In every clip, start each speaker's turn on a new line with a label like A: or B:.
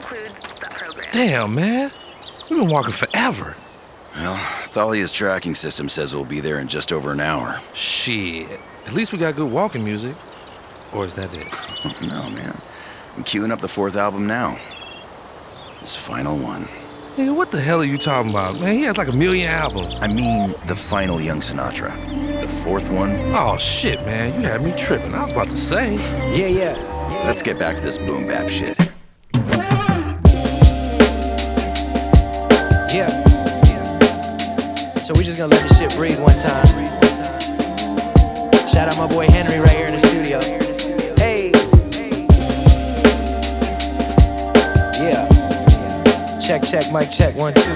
A: Damn, man. We've been walking forever.
B: Well, Thalia's tracking system says we'll be there in just over an hour.
A: Shit. At least we got good walking music. Or is that it?
B: No, man. I'm queuing up the 4th album now. This final one.
A: Nigga, what the hell are you talking about, man? He has like 1 million albums.
B: I mean the final Young Sinatra. The 4th one.
A: Oh, shit, man. You had me tripping. I was about to say.
B: Yeah. Let's get back to this boom bap shit.
C: Yeah. So we just gonna let this shit breathe one time. Shout out my boy Henry right here in the studio. Hey. Yeah. Check, mic check, 1, 2.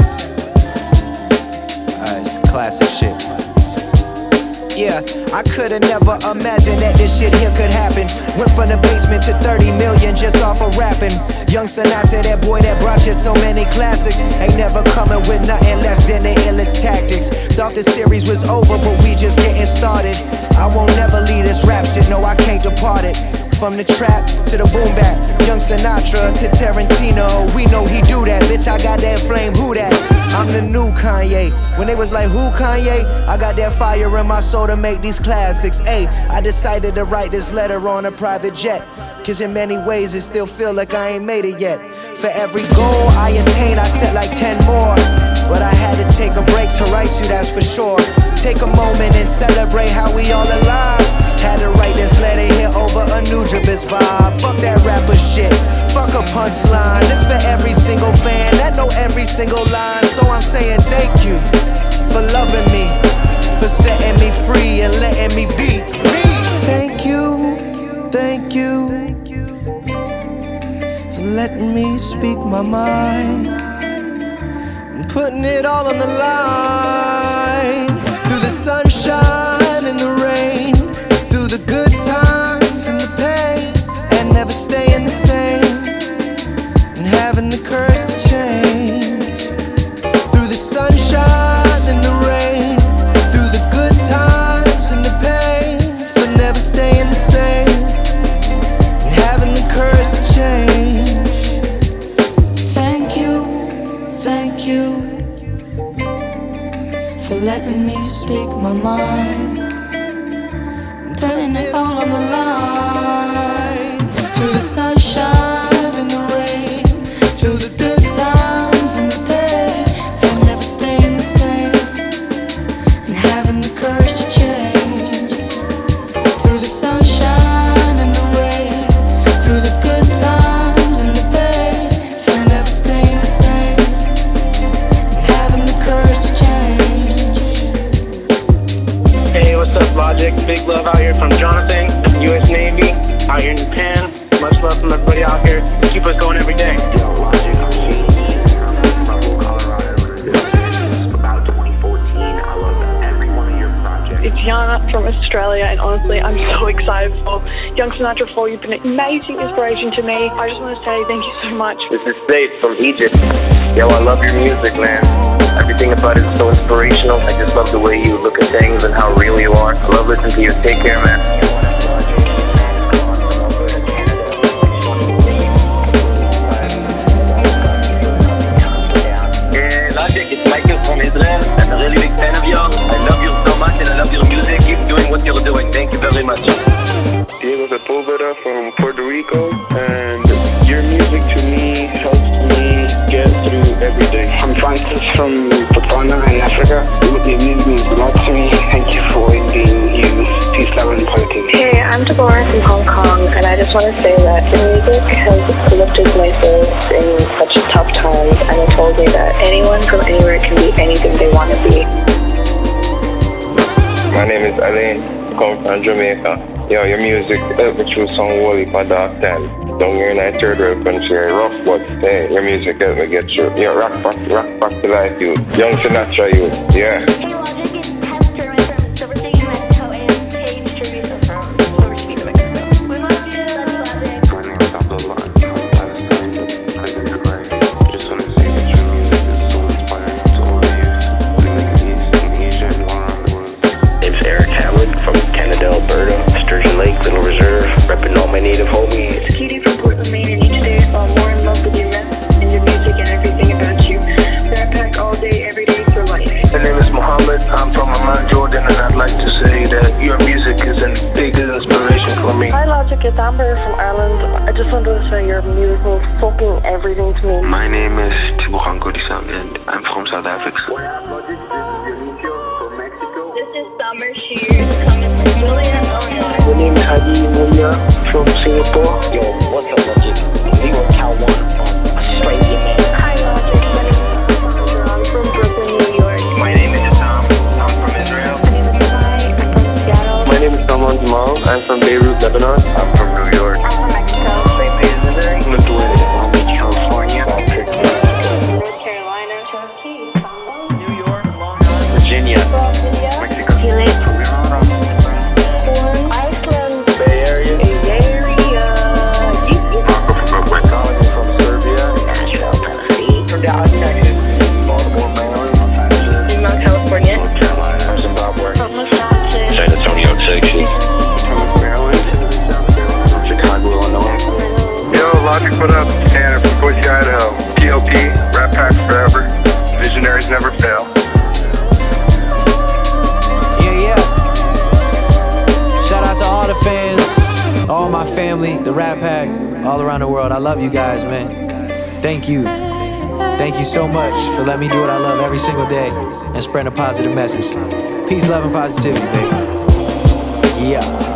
C: It's classic shit. Yeah, I could've never imagined that this shit here could happen. Went from the basement to 30 million just off of rapping. Young Sinatra, that boy that brought you so many classics. Ain't never coming with nothing less than the illest tactics. Thought the series was over, but we just getting started. I won't never leave this rap shit, no I can't depart it. From the trap to the boom bap, Young Sinatra to Tarantino. We know he do that, bitch I got that flame, who that? I'm the new Kanye. When they was like, who Kanye? I got that fire in my soul to make these classics. Ayy, I decided to write this letter on a private jet. Cause in many ways it still feel like I ain't made it yet. For every goal I attain, I set like 10 more. But I had to take a break to write you, that's for sure. Take a moment and celebrate how we all alive. Had to write this letter here over a Nujabes vibe. Fuck that rapper shit, fuck a punchline. This for every single fan that know every single line. So I'm saying thank you for loving me, for setting me free and letting me be me. Thank you for letting me speak my mind and putting it all on the line. Through the sunshine and the rain, through the good times and the pain, and never staying the same, and having the courage to change. Through the sunshine and the rain, through the good times and the pain, for never staying the same, and having the courage to change.
D: Thank you for letting me speak my mind, putting it all on the line. Through the sunshine and the rain, through the good times and the pain, for never staying the same, and having the courage to change. Through the sunshine and the rain, through the good times and the pain, for never staying the same, and having the courage to change.
E: Hey, what's up, Logic? Big love out here from Jonathan, U.S. Navy, out here in Japan. Much love from everybody out here. Keep us going every day.
F: Yo, Logic, I'm from Colorado. This is about 2014. I love every one of your projects.
G: It's Yana from Australia, and honestly, I'm so excited for Young Sinatra 4. You've been an amazing inspiration to me. I just want to say thank you so much.
E: This is Safe from Egypt. Yo, I love your music, man. Everything about it is so inspirational. I just love the way you look at things and how real you are. I love listening to you. Take care, man. It's Michael from Israel. I'm a really big fan of yours. I love you so much and I love your music. Keep doing what you're doing. Thank you very much.
H: Diego Sepulveda from Puerto Rico, and your music to me helps me get through every day.
I: I'm Francis from Botswana in Africa. Your music means a lot to me. Thank you for being you. Peace, love, and positivity.
G: Hey, I'm Deborah from Hong Kong, and I just want to say that the music has lifted my spirits in such tough times, and it told me that anyone from anywhere can be anything they want to be.
H: My name is Alain. I come from Jamaica. Yo, your music helped me through some holy for dark time. Down here in a third world country, rough, but hey, your music helped me get through. Yo, rock back to life, you. Young Sinatra, you. Yeah.
E: Repping all my native homies.
G: It's Katie from Portland, Maine, and each day I fall more in love with your message. Amber from Ireland. I just wanted to say your music means fucking everything to me.
J: My name is Tibuhan Kodisang and I'm from South Africa.
G: This is Summer Shears coming from Julian, Illinois.
I: My name is Hadi Mulia from Singapore.
K: Yo, what's up, Logic? We were Cal One from Australia, man.
G: Hi, Logic. My name is Sandra. I'm from Brooklyn, New York.
J: My name is Tom. I'm from Israel.
G: My name is Mai. I'm from Seattle.
H: My name is Salman Jamal. I'm from Beirut, Lebanon. I'm from New York.
G: I'm from Mexico.
J: St. Petersburg, Missouri, Long Beach, California,
G: North Carolina. Turkey.
J: New York, Long Island, Virginia, Mexico,
G: Chile.
J: Iceland,
G: Iceland.
J: Bay Area, Marco from Brooklyn, Colin from Serbia,
K: Nashville, Tennessee.
J: from Dallas, Texas, Baltimore, Maryland,
G: Mount California.
J: North Carolina, from Zimbabwe,
G: From Wisconsin.
H: San Antonio, Texas.
J: from Maryland, from Chicago, Illinois.
H: Yo, Logic, what up? Tanner from Boise, Idaho. TLP, Rat Pack Forever. Visionaries never fail.
C: Yeah. Shout out to all the fans, all my family, the Rat Pack, all around the world. I love you guys, man. Thank you. Thank you so much for letting me do what I love every single day and spreading a positive message. Peace, love, and positivity, baby. Yeah.